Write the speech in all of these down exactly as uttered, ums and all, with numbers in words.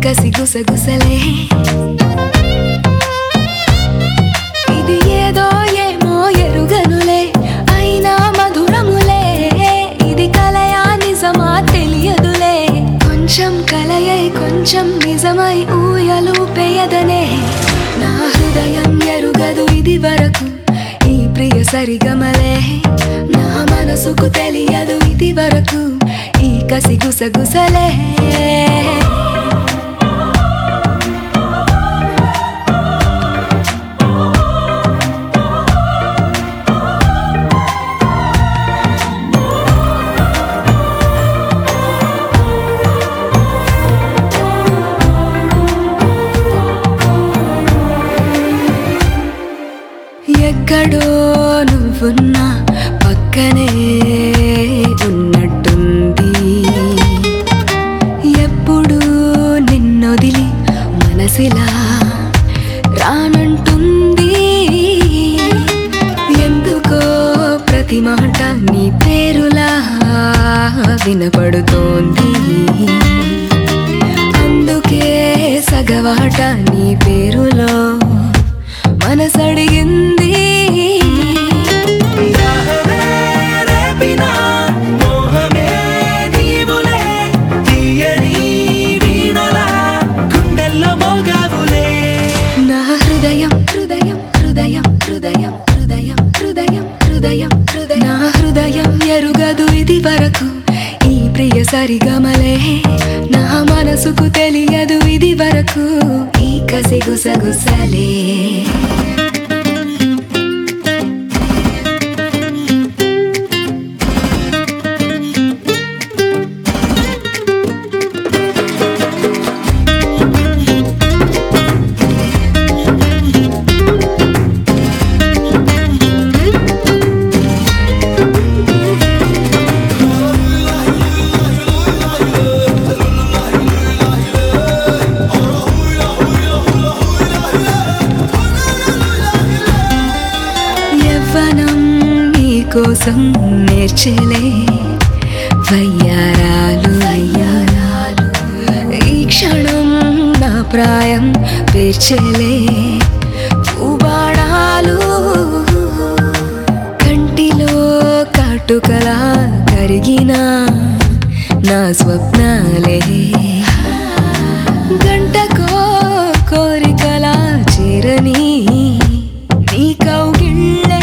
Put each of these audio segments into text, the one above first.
కసి గుసగుసలే ఇది ఏదో ఏమో ఎరుగనులే అయినా మధురములే ఇది కలయా నిజమా తెలియదులే కొంచెం కలయై కొంచెం నిజమై ఊయలు పేయదనే నా హృదయం ఎరుగదు ఇది వరకు ఈ ప్రియ సరిగమలే నా మనసుకు తెలియదు ఇది వరకు ఈ కసి గుసగుసలే ఎక్కడో నువ్వున్నా పక్కనే ఉన్నట్టుంది ఎప్పుడు నిన్నొదిలి మనసిలా రానంటుంది ఎందుకో ప్రతి మాట నీ పేరులా వినపడుతోంది అందుకే సగవాట నీ పేరులో మనసడిగింది నా హృదయం హృదయం హృదయం హృదయం హృదయం హృదయం హృదయం హృదయం నా హృదయం ఎరుగదు ఇది వరకు ఈ ప్రియ సరిగమలే నా మనసుకు తెలియదు ఇది వరకు ఈ కసి గుసగుసలే కోసం నేర్చేలే వయ్యారాలు అయ్యారాలు ఈ క్షణం నా ప్రాయం పేర్చేలే పూబాణాలు కంటిలో కాటుకలా కరిగిన నా స్వప్నాలే గంటకో కోరికలా చేరని నీ కౌగిళ్ళే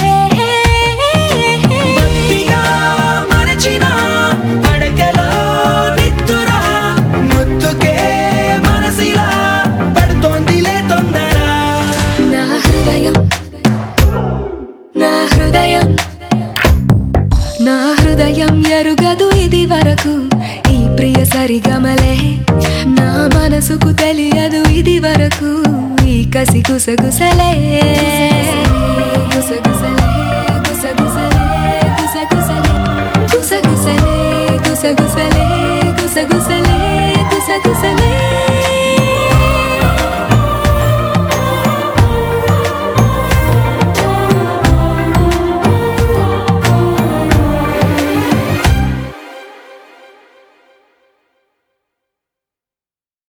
నా హృదయం ఎరుగదు ఇది వరకు ఈ ప్రియ సరిగమలే నా మనసుకు తెలియదు ఇది వరకు ఈ కసి గుసగుసలే గుసగుసలే గుసగుసలే గుసగుసలే గుస